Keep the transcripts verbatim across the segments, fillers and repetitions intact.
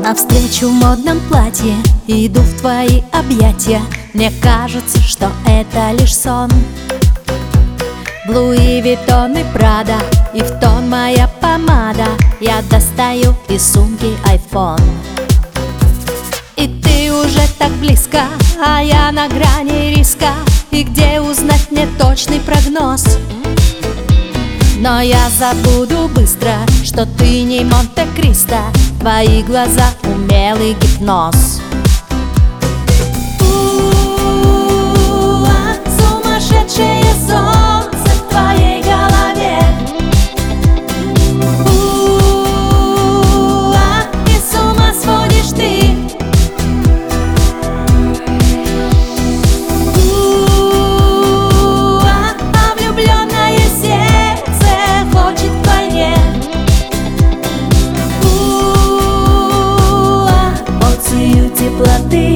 Навстречу в модном платье иду в твои объятия. Мне кажется, что это лишь сон. Луи Виттон и Прада, и в тон моя помада. Я достаю из сумки айфон. И ты уже так близко, а я на грани риска. И где узнать мне точный прогноз? Но я забуду быстро, что ты не Монте-Кристо. Твои глаза — умелый гипноз. У-у-у-а, сумасшедшее солнце в твоей голове. У-у-у-а, и с ума сводишь ты. У-у-у-а, а влюбленное сердце хочет вдвойне. Теплоты.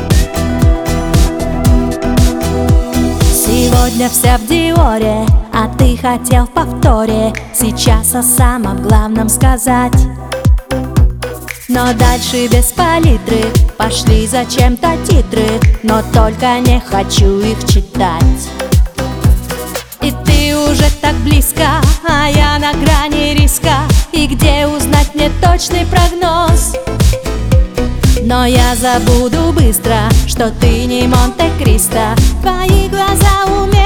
Сегодня вся в Диоре, а ты хотел в повторе. Сейчас о самом главном сказать. Но дальше без палитры пошли зачем-то титры. Но только не хочу их читать. И ты уже так близко, а я на грани риска. И где узнать мне точный прогноз? Но я забуду быстро, что ты не Монте-Кристо. Твои глаза умеют